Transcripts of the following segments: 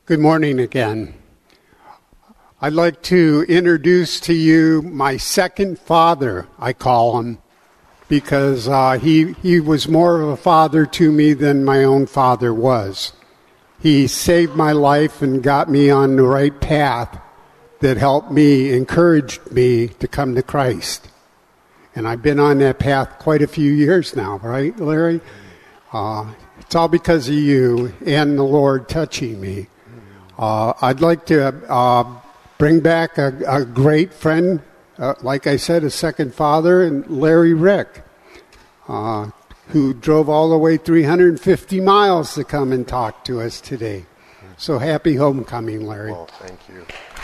Good morning again. I'd like to introduce to you my second father, I call him, because he was more of a father to me than my own father was. He saved my life and got me on the right path that helped me, encouraged me to come to Christ. And I've been on that path quite a few years now, right, Larry? It's all because of you and the Lord touching me. I'd like to bring back a great friend, like I said, a second father, and Larry Rick, who drove all the way 350 miles to come and talk to us today. So happy homecoming, Larry. Well, thank you.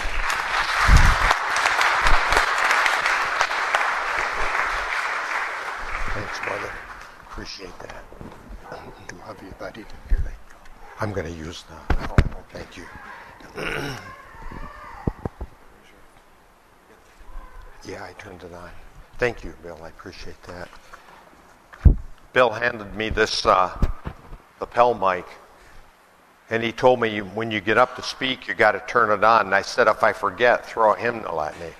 Thanks, brother. Appreciate that. Love you, buddy. Here they go. I'm going to use the... Oh, thank you. Yeah, I turned it on. Thank you, Bill. I appreciate that. Bill handed me this lapel mic, and he told me when you get up to speak, you got to turn it on. And I said, if I forget, throw a hymnal at me.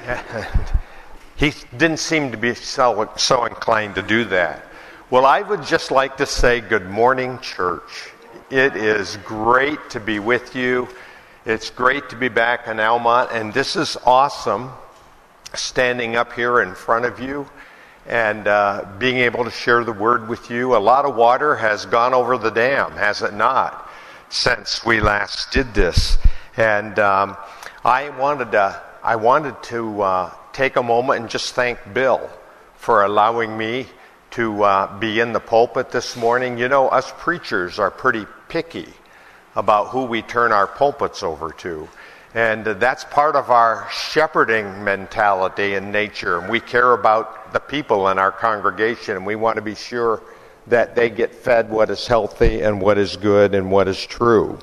He didn't seem to be so inclined to do that. Well, I would just like to say good morning, church. It is great to be with you. It's great to be back in Almont, and this is awesome, standing up here in front of you and being able to share the word with you. A lot of water has gone over the dam, has it not, since we last did this. And I wanted to take a moment and just thank Bill for allowing me to be in the pulpit this morning. You know, us preachers are pretty picky about who we turn our pulpits over to. And that's part of our shepherding mentality and nature. We care about the people in our congregation, and we want to be sure that they get fed what is healthy and what is good and what is true.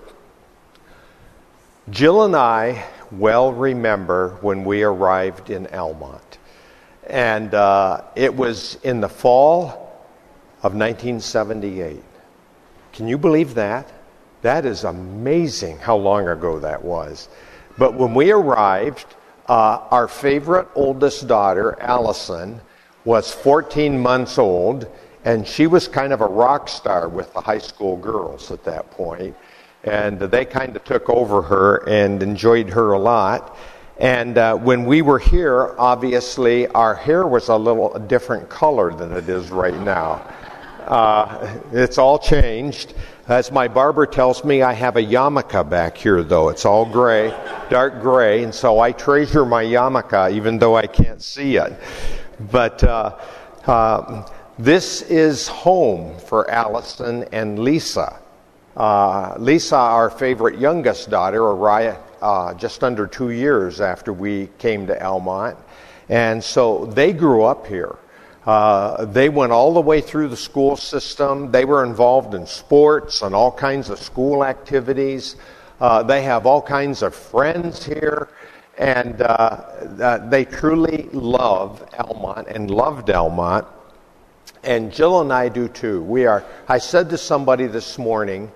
Jill and I well remember when we arrived in Almont. And it was in the fall of 1978. Can you believe that? That is amazing how long ago that was. But when we arrived, our favorite oldest daughter, Allison, was 14 months old, and she was kind of a rock star with the high school girls at that point. And they kind of took over her and enjoyed her a lot. And when we were here, obviously, our hair was a different color than it is right now. It's all changed. As my barber tells me, I have a yarmulke back here, though. It's all gray, dark gray, and so I treasure my yarmulke, even though I can't see it. But this is home for Allison and Lisa. Lisa, our favorite youngest daughter, arrived just under 2 years after we came to Almont. And so they grew up here. They went all the way through the school system. They were involved in sports and all kinds of school activities. They have all kinds of friends here. And they truly love Almont and loved Almont. And Jill and I do too. I said to somebody this morning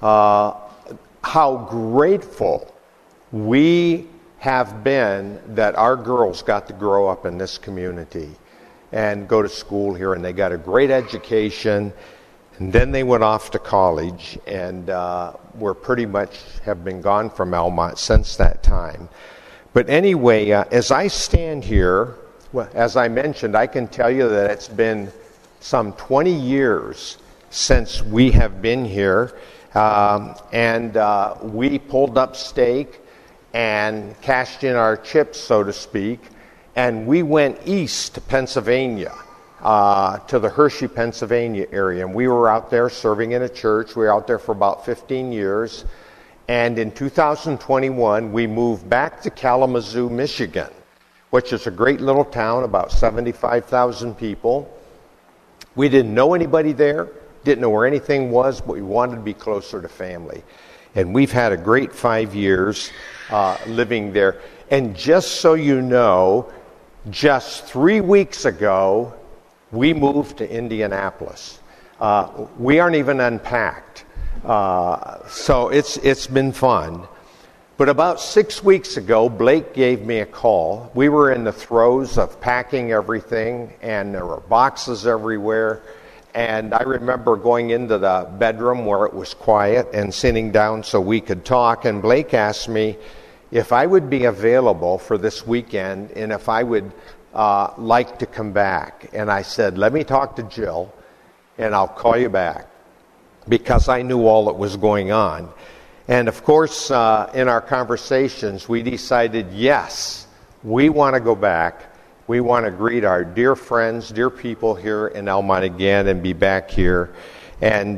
how grateful we have been that our girls got to grow up in this community and go to school here, and they got a great education, and then they went off to college, and we're pretty much have been gone from Almont since that time. But anyway, as I stand here, well, as I mentioned, I can tell you that it's been some 20 years since we have been here, and we pulled up stake and cashed in our chips, so to speak, and we went east to Pennsylvania, to the Hershey, Pennsylvania area, and we were out there serving in a church. We were out there for about 15 years, and in 2021, we moved back to Kalamazoo, Michigan, which is a great little town, about 75,000 people. We didn't know anybody there, didn't know where anything was, but we wanted to be closer to family. And we've had a great 5 years living there. And just so you know, just 3 weeks ago, we moved to Indianapolis. We aren't even unpacked. So it's been fun. But about 6 weeks ago, Blake gave me a call. We were in the throes of packing everything, and there were boxes everywhere. And I remember going into the bedroom where it was quiet and sitting down so we could talk. And Blake asked me if I would be available for this weekend and if I would like to come back. And I said, let me talk to Jill, and I'll call you back, because I knew all that was going on. And of course, in our conversations, we decided, yes, we want to go back. We want to greet our dear friends, dear people here in Elmont again and be back here. And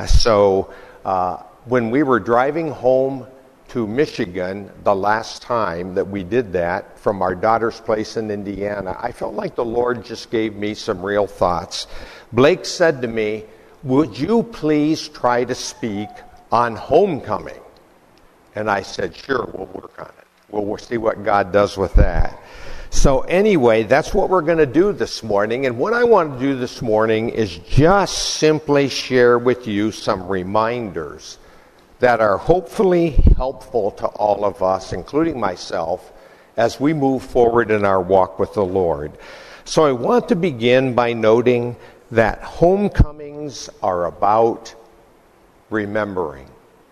so when we were driving home to Michigan the last time that we did that from our daughter's place in Indiana, I felt like the Lord just gave me some real thoughts. Blake said to me, would you please try to speak on homecoming? And I said, sure, we'll work on it. We'll see what God does with that. So anyway, that's what we're going to do this morning. And what I want to do this morning is just simply share with you some reminders that are hopefully helpful to all of us, including myself, as we move forward in our walk with the Lord. So I want to begin by noting that homecomings are about remembering.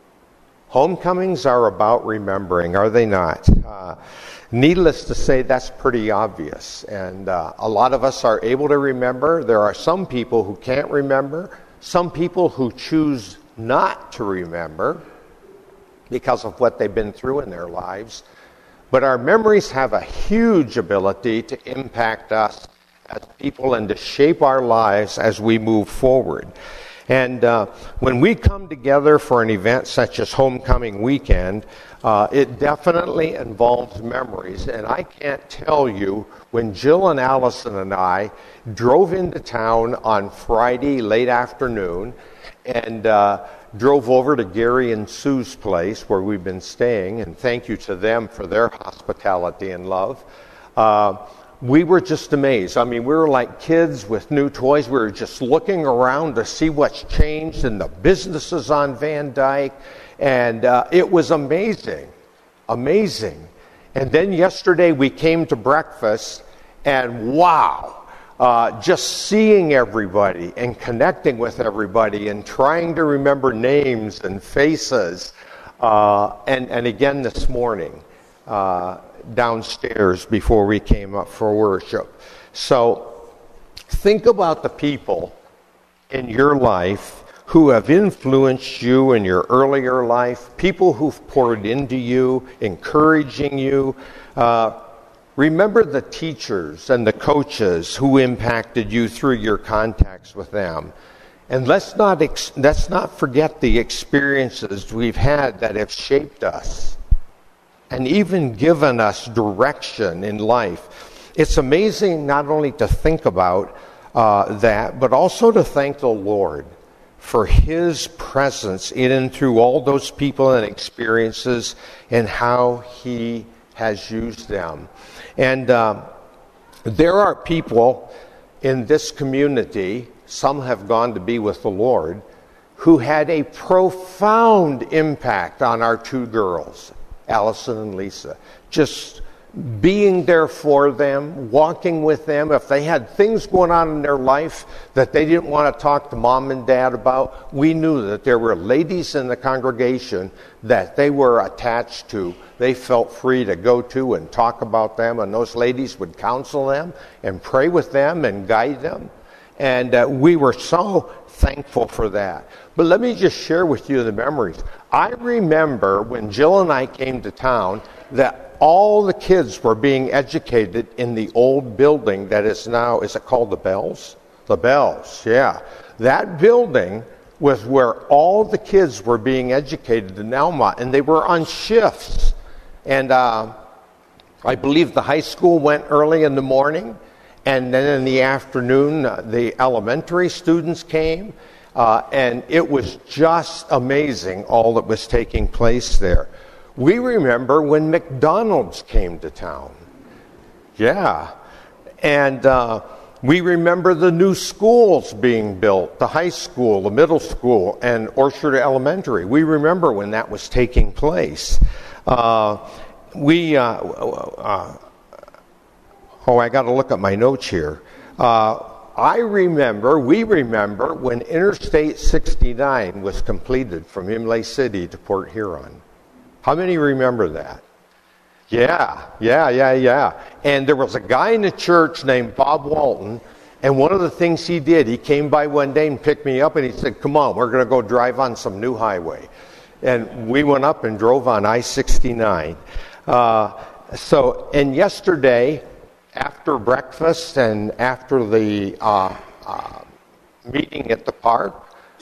Homecomings are about remembering, are they not? Needless to say, that's pretty obvious. And a lot of us are able to remember. There are some people who can't remember, some people who choose not to remember because of what they've been through in their lives. But our memories have a huge ability to impact us as people and to shape our lives as we move forward. And when we come together for an event such as Homecoming Weekend, it definitely involves memories. And I can't tell you, when Jill and Allison and I drove into town on Friday late afternoon and drove over to Gary and Sue's place where we've been staying, and thank you to them for their hospitality and love, we were just amazed. I mean, we were like kids with new toys. We were just looking around to see what's changed in the businesses on Van Dyke. And it was amazing. Amazing. And then yesterday we came to breakfast, and wow, just seeing everybody and connecting with everybody and trying to remember names and faces. And again this morning, downstairs before we came up for worship. So think about the people in your life who have influenced you in your earlier life, people who've poured into you, encouraging you. Remember the teachers and the coaches who impacted you through your contacts with them. And let's not forget the experiences we've had that have shaped us and even given us direction in life. It's amazing not only to think about that, but also to thank the Lord for His presence in and through all those people and experiences and how He has used them. And there are people in this community, some have gone to be with the Lord, who had a profound impact on our two girls, Allison and Lisa. Just being there for them, walking with them. If they had things going on in their life that they didn't want to talk to mom and dad about, we knew that there were ladies in the congregation that they were attached to. They felt free to go to and talk about them, and those ladies would counsel them and pray with them and guide them. And we were so thankful for that. But let me just share with you the memories. I remember when Jill and I came to town that all the kids were being educated in the old building that is now, is it called the Bells? The Bells, yeah. That building was where all the kids were being educated in Elmont, and they were on shifts. And I believe the high school went early in the morning, and then in the afternoon, the elementary students came, and it was just amazing all that was taking place there. We remember when McDonald's came to town. Yeah. And We remember the new schools being built, the high school, the middle school, and Orchard Elementary. We remember when that was taking place. I got to look at my notes here. We remember when Interstate 69 was completed from Imlay City to Port Huron. How many remember that? Yeah. And there was a guy in the church named Bob Walton, and one of the things he did, he came by one day and picked me up, and he said, come on, we're going to go drive on some new highway. And we went up and drove on I-69. And yesterday, after breakfast and after the meeting at the park,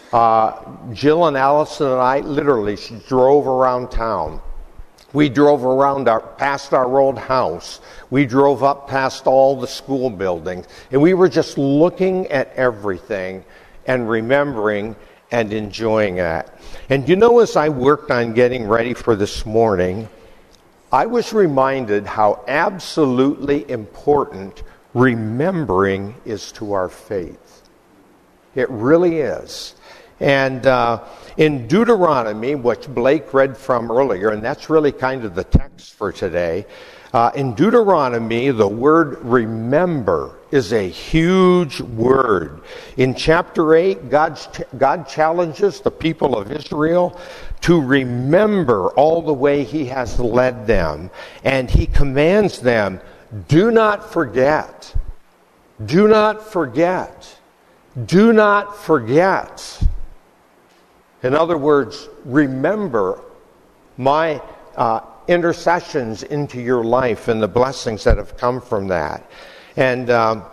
Jill and Allison and I literally drove around town. We drove around past our old house. We drove up past all the school buildings. And we were just looking at everything and remembering and enjoying that. And as I worked on getting ready for this morning, I was reminded how absolutely important remembering is to our faith. It really is. And in Deuteronomy, which Blake read from earlier, and that's really kind of the text for today, in Deuteronomy, the word remember is a huge word. In chapter 8, God challenges the people of Israel to remember all the way he has led them. And he commands them, do not forget. Do not forget. Do not forget. In other words, remember my intercessions into your life and the blessings that have come from that. And,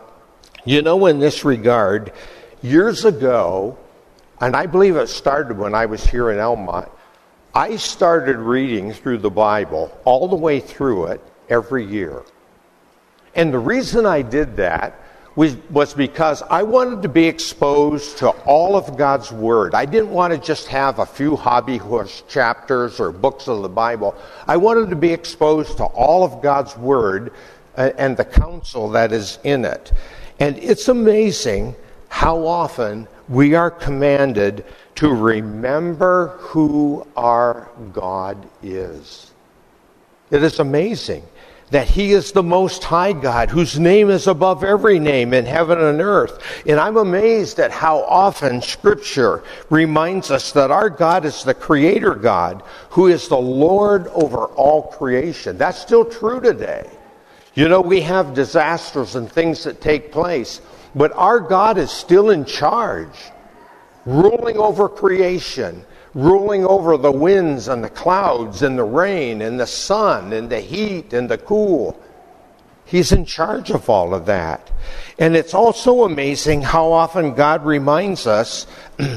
in this regard, years ago, and I believe it started when I was here in Elmont, I started reading through the Bible, all the way through it, every year. And the reason I did that was because I wanted to be exposed to all of God's Word. I didn't want to just have a few hobby horse chapters or books of the Bible. I wanted to be exposed to all of God's Word and the counsel that is in it. And it's amazing how often we are commanded to remember who our God is. It is amazing that he is the Most High God, whose name is above every name in heaven and earth. And I'm amazed at how often Scripture reminds us that our God is the Creator God, who is the Lord over all creation. That's still true today. We have disasters and things that take place, but our God is still in charge, ruling over creation, ruling over the winds and the clouds and the rain and the sun and the heat and the cool. He's in charge of all of that. And it's also amazing how often God reminds us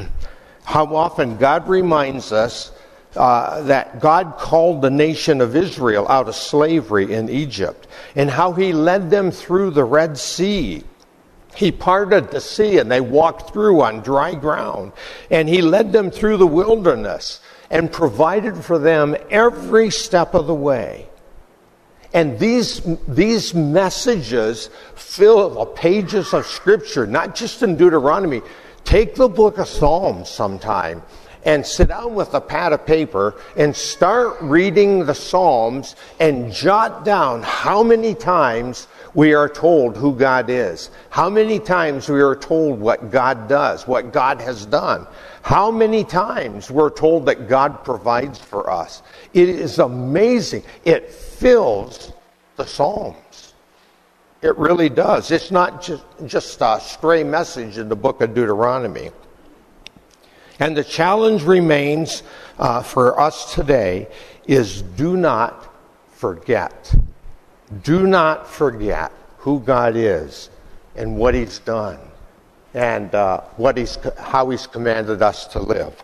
that God called the nation of Israel out of slavery in Egypt, and how he led them through the Red Sea. He parted the sea and they walked through on dry ground. And he led them through the wilderness and provided for them every step of the way. And these messages fill the pages of Scripture, not just in Deuteronomy. Take the book of Psalms sometime and sit down with a pad of paper and start reading the Psalms and jot down how many times we are told who God is. How many times we are told what God does, what God has done. How many times we're told that God provides for us. It is amazing. It fills the Psalms. It really does. It's not just a stray message in the book of Deuteronomy. And the challenge remains for us today is do not forget. Do not forget who God is and what he's done and how he's commanded us to live.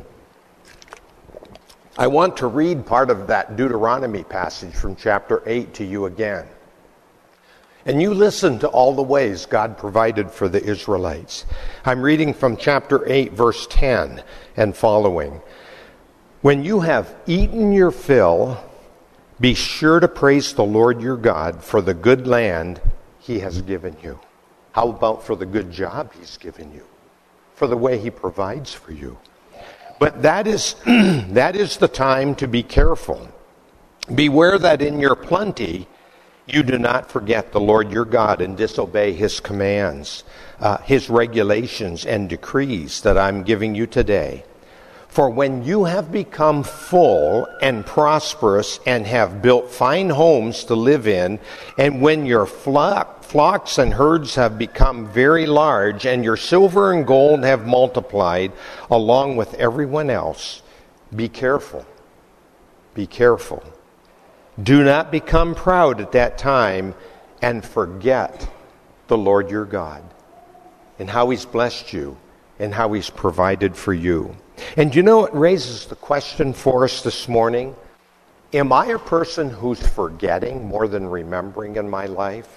I want to read part of that Deuteronomy passage from chapter 8 to you again. And you listen to all the ways God provided for the Israelites. I'm reading from chapter 8, verse 10 and following. When you have eaten your fill, be sure to praise the Lord your God for the good land he has given you. How about for the good job he's given you? For the way he provides for you? But that is the time to be careful. Beware that in your plenty you do not forget the Lord your God and disobey his commands, his regulations and decrees that I'm giving you today. For when you have become full and prosperous and have built fine homes to live in, and when your flocks and herds have become very large, and your silver and gold have multiplied along with everyone else, be careful. Be careful. Do not become proud at that time and forget the Lord your God and how he's blessed you and how he's provided for you. And it raises the question for us this morning, am I a person who's forgetting more than remembering in my life?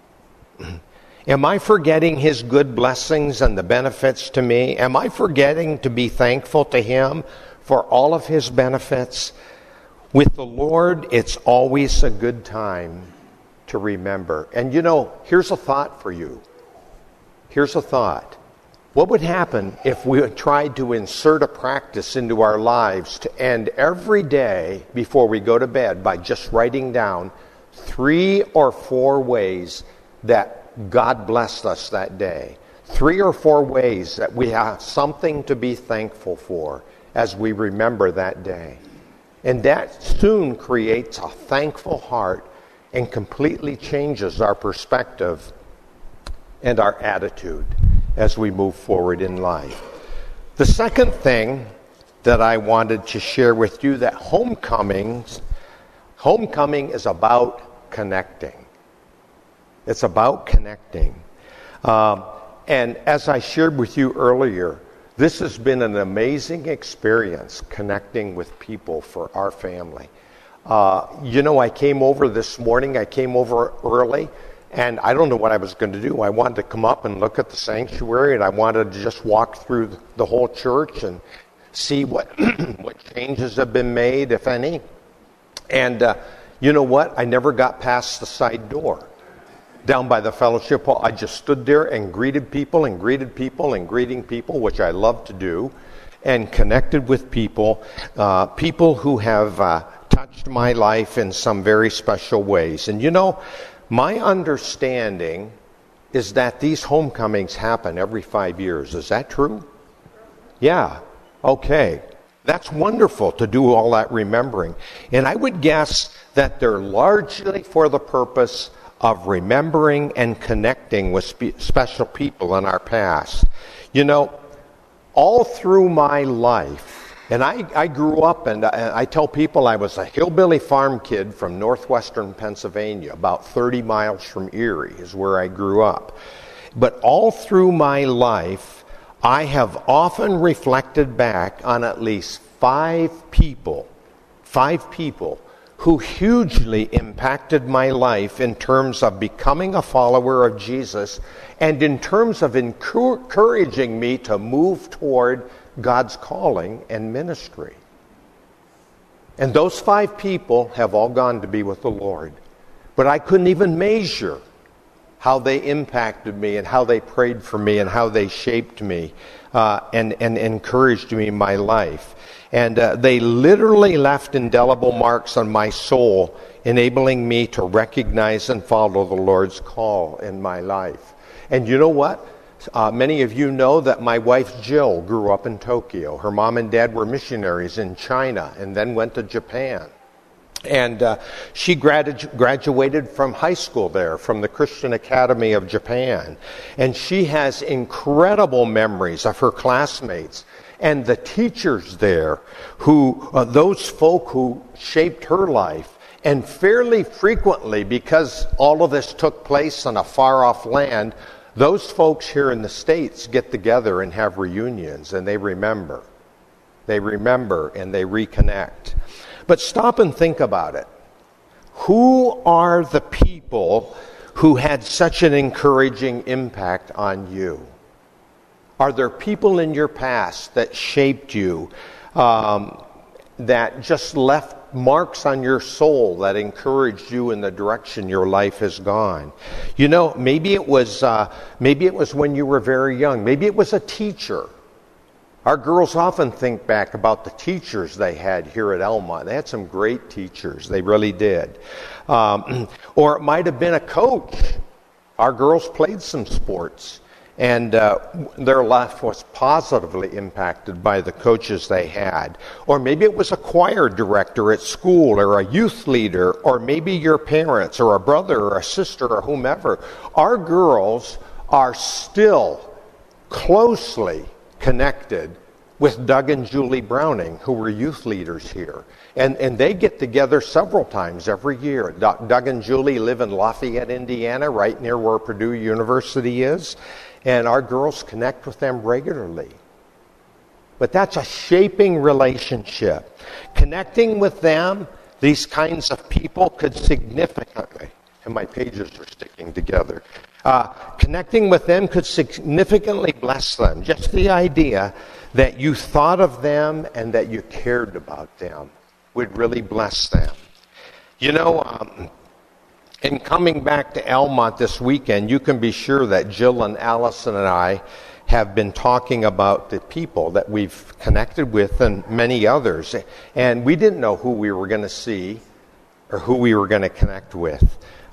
Am I forgetting his good blessings and the benefits to me? Am I forgetting to be thankful to him for all of his benefits? With the Lord, it's always a good time to remember. And here's a thought for you. Here's a thought. What would happen if we tried to insert a practice into our lives to end every day before we go to bed by just writing down 3 or 4 ways that God blessed us that day? 3 or 4 ways that we have something to be thankful for as we remember that day. And that soon creates a thankful heart and completely changes our perspective and our attitude as we move forward in life. The second thing that I wanted to share with you, that homecoming is about connecting. It's about connecting. And as I shared with you earlier, this has been an amazing experience connecting with people for our family. I came over this morning. I came over early, and I don't know what I was going to do. I wanted to come up and look at the sanctuary, and I wanted to just walk through the whole church and see what changes have been made, if any. And you know what? I never got past the side door. Down by the fellowship hall, I just stood there and greeted people and greeted people and greeting people, which I love to do, and connected with people, people who have touched my life in some very special ways. And my understanding is that these homecomings happen every 5 years. Is that true? Yeah. Okay. That's wonderful to do all that remembering. And I would guess that they're largely for the purpose of remembering and connecting with special people in our past. All through my life, and I grew up, and I tell people I was a hillbilly farm kid from northwestern Pennsylvania, about 30 miles from Erie is where I grew up. But all through my life, I have often reflected back on at least 5 people who hugely impacted my life in terms of becoming a follower of Jesus and in terms of encouraging me to move toward God's calling and ministry. And those 5 people have all gone to be with the Lord. But I couldn't even measure how they impacted me and how they prayed for me and how they shaped me and encouraged me in my life. And they literally left indelible marks on my soul, enabling me to recognize and follow the Lord's call in my life. And you know what? Many of you know that my wife Jill grew up in Tokyo. Her mom and dad were missionaries in China and then went to Japan. And she graduated from high school there, from the Christian Academy of Japan. And she has incredible memories of her classmates and the teachers there, those folk who shaped her life. And fairly frequently, because all of this took place on a far-off land, those folks here in the States get together and have reunions, and they remember. They remember and they reconnect. But stop and think about it. Who are the people who had such an encouraging impact on you? Are there people in your past that shaped you that just left marks on your soul that encouraged you in the direction your life has gone? You know, maybe it was when you were very young. Maybe it was a teacher. Our girls often think back about the teachers they had here at Elmont. They had some great teachers. They really did. Or it might have been a coach. Our girls played some sports, and their life was positively impacted by the coaches they had. Or maybe it was a choir director at school, or a youth leader, or maybe your parents, or a brother, or a sister, or whomever. Our girls are still closely connected with Doug and Julie Browning, who were youth leaders here. And they get together several times every year. Doug and Julie live in Lafayette, Indiana, right near where Purdue University is. And our girls connect with them regularly. But that's a shaping relationship. Connecting with them, these kinds of people, could significantly, and my pages are sticking together, connecting with them could significantly bless them. Just the idea that you thought of them and that you cared about them would really bless them. You know, in coming back to Elmont this weekend, you can be sure that Jill and Allison and I have been talking about the people that we've connected with and many others. And we didn't know who we were going to see or who we were going to connect with.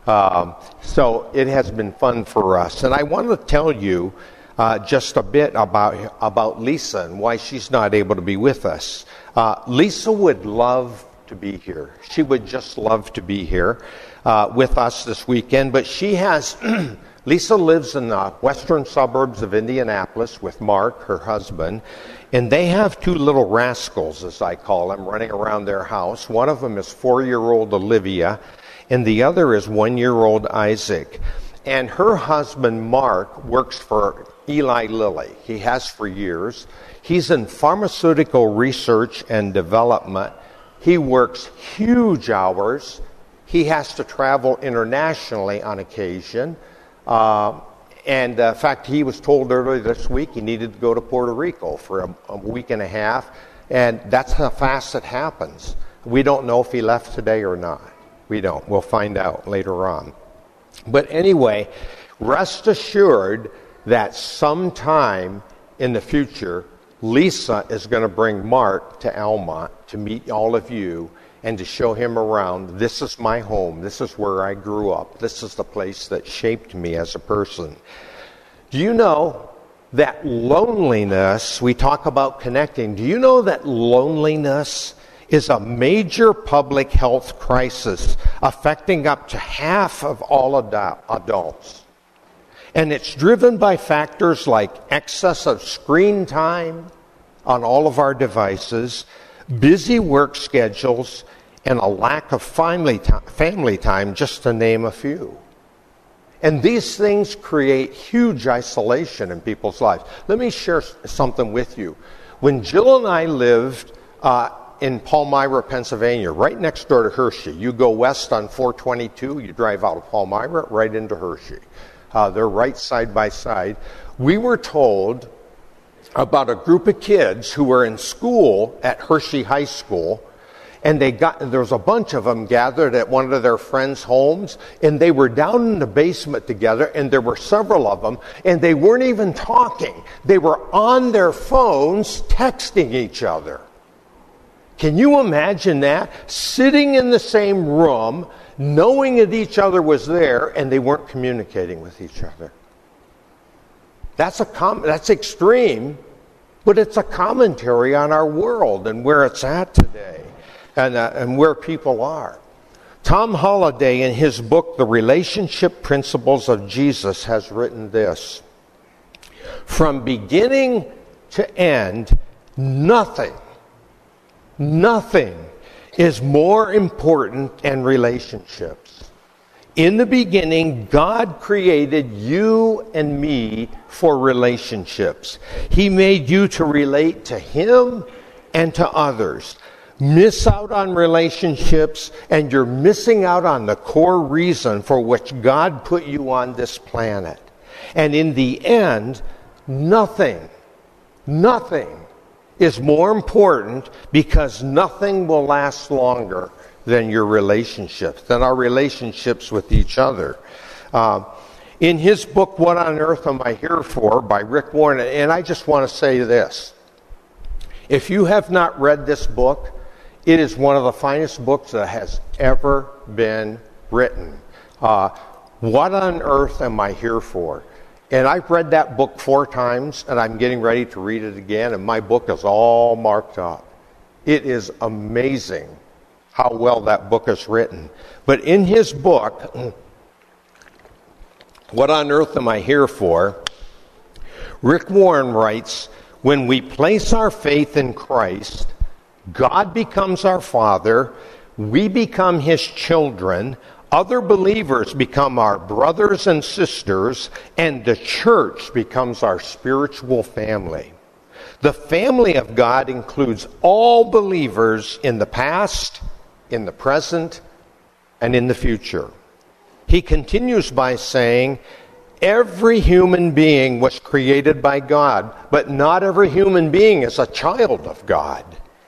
So it has been fun for us. And I want to tell you just a bit about Lisa and why she's not able to be with us. Lisa would love to be here. She would just love to be here with us this weekend. But she has, Lisa lives in the western suburbs of Indianapolis with Mark, her husband. And they have two little rascals, as I call them, running around their house. One of them is 4-year-old Olivia, and the other is 1-year-old Isaac. And her husband, Mark, works for Eli Lilly. He has for years. He's in pharmaceutical research and development. He works huge hours. He has to travel internationally on occasion. And in fact, he was told earlier this week he needed to go to Puerto Rico for a week and a half. And that's how fast it happens. We don't know if he left today or not. We don't. We'll find out later on. But anyway, rest assured that sometime in the future, Lisa is going to bring Mark to Elmont to meet all of you and to show him around. This is my home. This is where I grew up. This is the place that shaped me as a person. Do you know that loneliness, we talk about connecting, do you know that loneliness is a major public health crisis affecting up to half of all adults? And it's driven by factors like excess of screen time on all of our devices, busy work schedules, and a lack of family time, just to name a few. And these things create huge isolation in people's lives. Let me share something with you. When Jill and I lived in Palmyra, Pennsylvania, right next door to Hershey, you go west on 422, you drive out of Palmyra, right into Hershey. They're right side by side. We were told about a group of kids who were in school at Hershey High School, and there was a bunch of them gathered at one of their friends' homes, and they were down in the basement together, and there were several of them, and they weren't even talking. They were on their phones texting each other. Can you imagine that? Sitting in the same room, knowing that each other was there, and they weren't communicating with each other. That's extreme, but it's a commentary on our world and where it's at today and where people are. Tom Holliday, in his book, The Relationship Principles of Jesus, has written this: from beginning to end, nothing is more important than relationships. In the beginning, God created you and me for relationships. He made you to relate to Him and to others. Miss out on relationships, and you're missing out on the core reason for which God put you on this planet. And in the end, nothing is more important because nothing will last longer than your relationships, than our relationships with each other. In his book, What on Earth Am I Here For? By Rick Warren, and I just want to say this. If you have not read this book, it is one of the finest books that has ever been written. What on Earth Am I Here For? And I've read that book 4 times, and I'm getting ready to read it again, and my book is all marked up. It is amazing how well that book is written. But in his book, What on Earth Am I Here For? Rick Warren writes, when we place our faith in Christ, God becomes our Father, we become His children, other believers become our brothers and sisters, and the church becomes our spiritual family. The family of God includes all believers in the past, in the present, and in the future. He continues by saying, every human being was created by God, but not every human being is a child of God.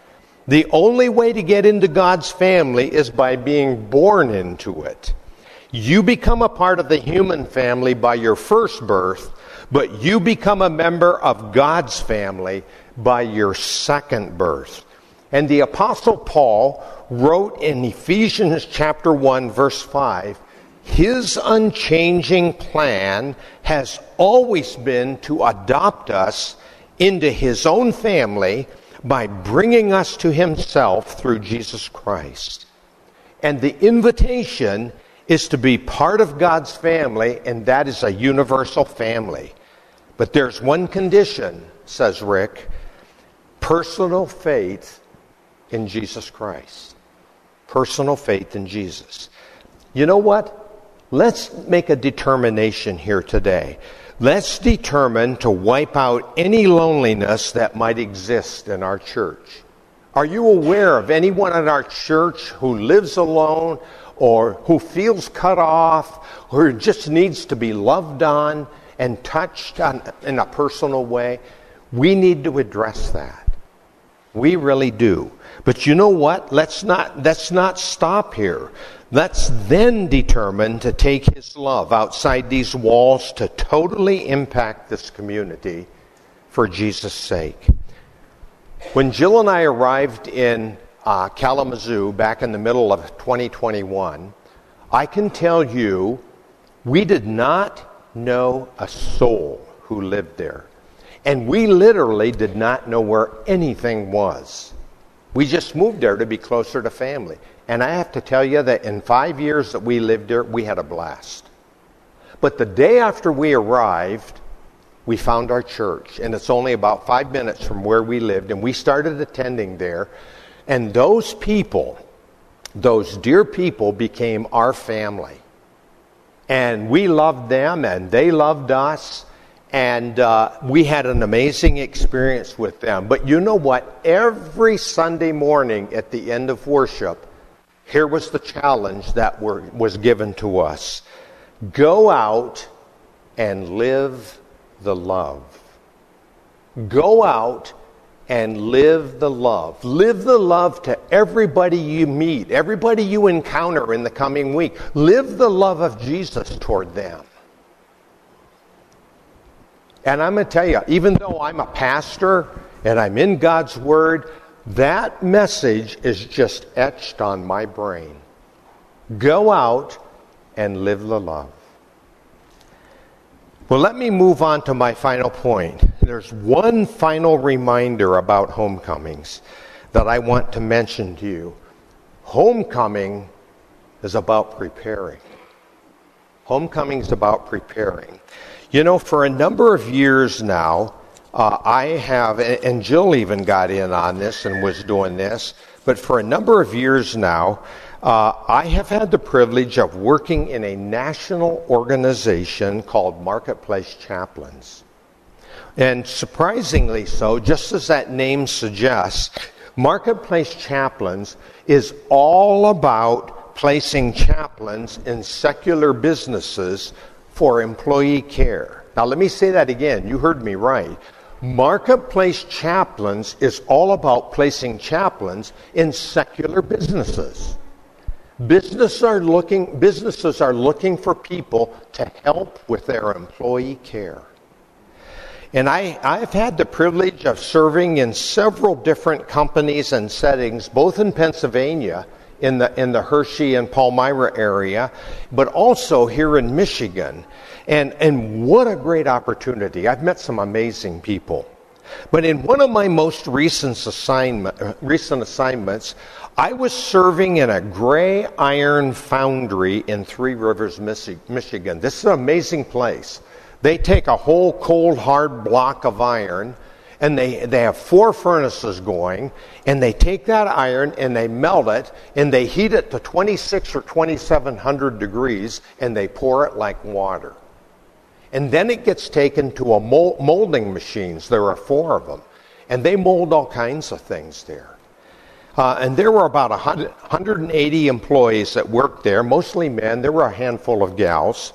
The only way to get into God's family is by being born into it. You become a part of the human family by your first birth, but you become a member of God's family by your second birth. And the Apostle Paul wrote in Ephesians chapter 1, verse 5, his unchanging plan has always been to adopt us into his own family by bringing us to himself through Jesus Christ. And the invitation is to be part of God's family, and that is a universal family. But there's one condition, says Rick, personal faith in Jesus Christ. Personal faith in Jesus. You know what? Let's make a determination here today. Let's determine to wipe out any loneliness that might exist in our church. Are you aware of anyone in our church who lives alone or who feels cut off or just needs to be loved on and touched in a personal way? We need to address that. We really do. But you know what? Let's not stop here. Let's then determine to take His love outside these walls to totally impact this community for Jesus' sake. When Jill and I arrived in Kalamazoo back in the middle of 2021, I can tell you we did not know a soul who lived there. And we literally did not know where anything was. We just moved there to be closer to family. And I have to tell you that in 5 years that we lived there, we had a blast. But the day after we arrived, we found our church. And it's only about 5 minutes from where we lived. And we started attending there. And those people, those dear people, became our family. And we loved them and they loved us. And we had an amazing experience with them. But you know what? Every Sunday morning at the end of worship, here was the challenge that was given to us. Go out and live the love. Go out and live the love. Live the love to everybody you meet, everybody you encounter in the coming week. Live the love of Jesus toward them. And I'm going to tell you, even though I'm a pastor and I'm in God's Word, that message is just etched on my brain. Go out and live the love. Well, let me move on to my final point. There's one final reminder about homecomings that I want to mention to you. Homecoming is about preparing. Homecoming is about preparing. You know, for a number of years now, I have, and Jill even got in on this and was doing this, but for a number of years now, I have had the privilege of working in a national organization called Marketplace Chaplains. And surprisingly so, just as that name suggests, Marketplace Chaplains is all about placing chaplains in secular businesses for employee care. Now let me say that again. You heard me right. Marketplace Chaplains is all about placing chaplains in secular businesses. Businesses are looking for people to help with their employee care. And I've had the privilege of serving in several different companies and settings, both in Pennsylvania, in the Hershey and Palmyra area, but also here in Michigan. And what a great opportunity. I've met some amazing people. But in one of my most recent assignments, I was serving in a gray iron foundry in Three Rivers, Michigan. This is an amazing place. They take a whole cold, hard block of iron, and they have 4 furnaces going, and they take that iron and they melt it, and they heat it to 26 or 2700 degrees, and they pour it like water. And then it gets taken to a molding machines. There are 4 of them. And they mold all kinds of things there. And there were about 180 employees that worked there, mostly men. There were a handful of gals.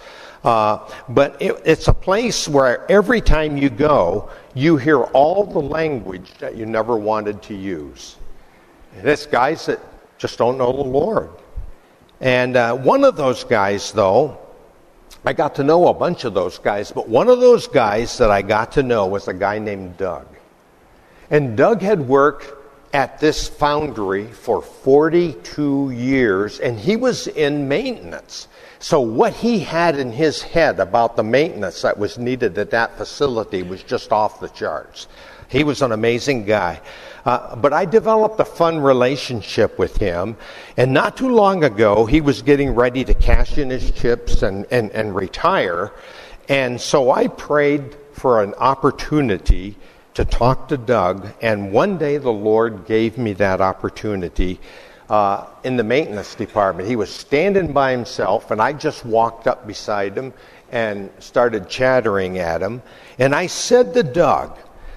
But it's a place where every time you go, you hear all the language that you never wanted to use. And it's guys that just don't know the Lord. And one of those guys, though, I got to know a bunch of those guys, but one of those guys that I got to know was a guy named Doug. And Doug had worked at this foundry for 42 years, and he was in maintenance. So what he had in his head about the maintenance that was needed at that facility was just off the charts. He was an amazing guy. But I developed a fun relationship with him. And not too long ago, he was getting ready to cash in his chips and retire. And so I prayed for an opportunity to talk to Doug. And one day the Lord gave me that opportunity in the maintenance department. He was standing by himself, and I just walked up beside him and started chattering at him. And I said to Doug,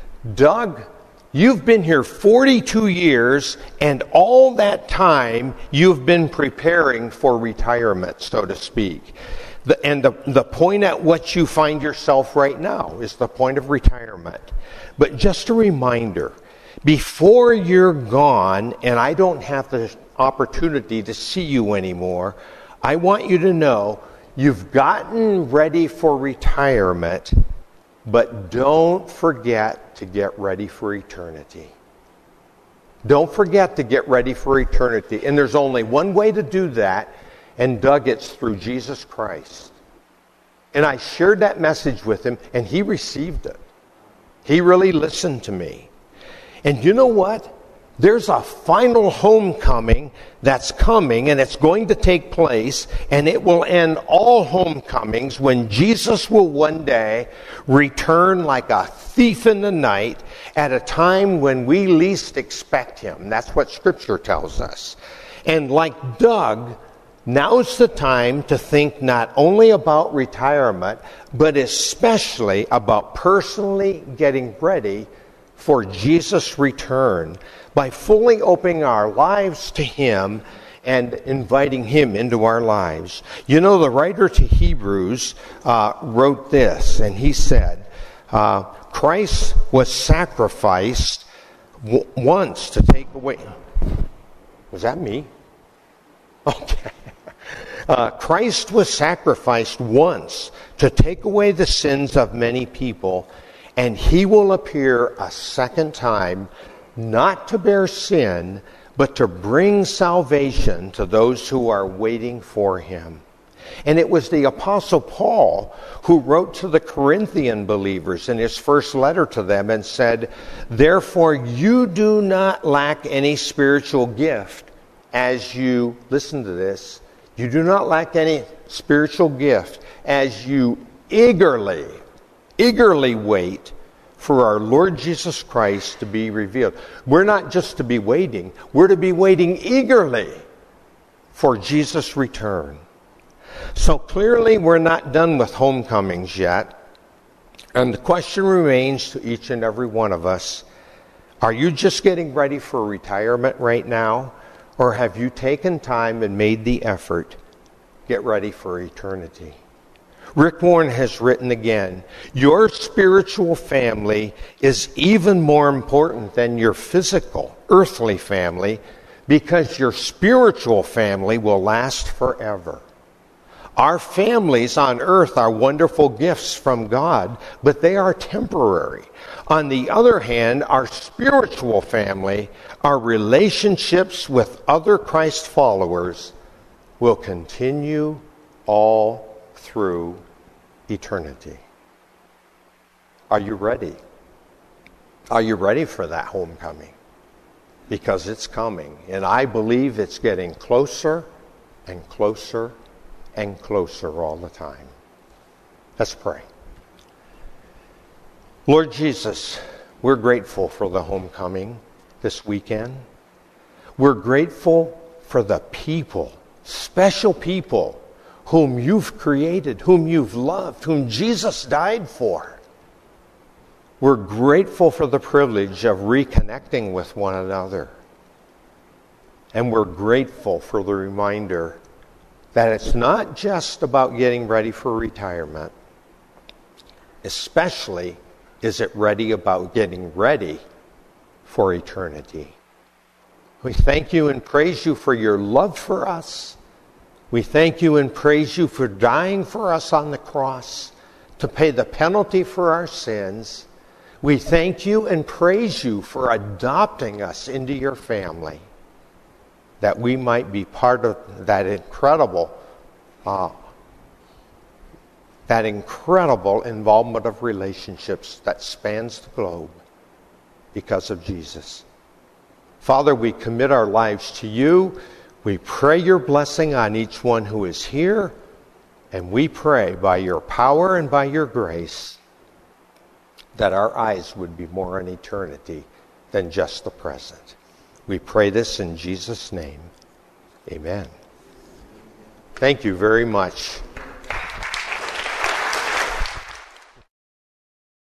you've been here 42 years, and all that time you've been preparing for retirement, so to speak. The point at which you find yourself right now is the point of retirement. But just a reminder, before you're gone and I don't have the opportunity to see you anymore, I want you to know you've gotten ready for retirement, but don't forget to get ready for eternity. Don't forget to get ready for eternity. And there's only one way to do that, and Doug, it's through Jesus Christ. And I shared that message with him, and he received it. He really listened to me. And you know what? There's a final homecoming that's coming, and it's going to take place, and it will end all homecomings when Jesus will one day return like a thief in the night at a time when we least expect him. That's what Scripture tells us. And like Doug, now's the time to think not only about retirement, but especially about personally getting ready for Jesus' return by fully opening our lives to him and inviting him into our lives. You know, the writer to Hebrews wrote this, and he said, Christ was sacrificed once to take away... Was that me? Okay. Christ was sacrificed once to take away the sins of many people, and he will appear a second time, not to bear sin, but to bring salvation to those who are waiting for him. And it was the Apostle Paul who wrote to the Corinthian believers in his first letter to them and said, therefore you do not lack any spiritual gift as you, listen to this, you do not lack any spiritual gift as you eagerly wait for our Lord Jesus Christ to be revealed. We're not just to be waiting, we're to be waiting eagerly for Jesus' return. So clearly we're not done with homecomings yet. And the question remains to each and every one of us, are you just getting ready for retirement right now? Or have you taken time and made the effort, get ready for eternity? Rick Warren has written again, your spiritual family is even more important than your physical, earthly family, because your spiritual family will last forever. Our families on earth are wonderful gifts from God, but they are temporary. On the other hand, our spiritual family, our relationships with other Christ followers, will continue all through eternity. Are you ready? Are you ready for that homecoming? Because it's coming, and I believe it's getting closer and closer and closer all the time. Let's pray. Lord Jesus, we're grateful for the homecoming this weekend. We're grateful for the people, special people, whom you've created, whom you've loved, whom Jesus died for. We're grateful for the privilege of reconnecting with one another. And we're grateful for the reminder that it's not just about getting ready for retirement. Especially is it about getting ready for eternity. We thank you and praise you for your love for us. We thank you and praise you for dying for us on the cross to pay the penalty for our sins. We thank you and praise you for adopting us into your family, that we might be part of that incredible involvement of relationships that spans the globe because of Jesus. Father, we commit our lives to you. We pray your blessing on each one who is here, and we pray by your power and by your grace that our eyes would be more on eternity than just the present. We pray this in Jesus' name. Amen. Thank you very much.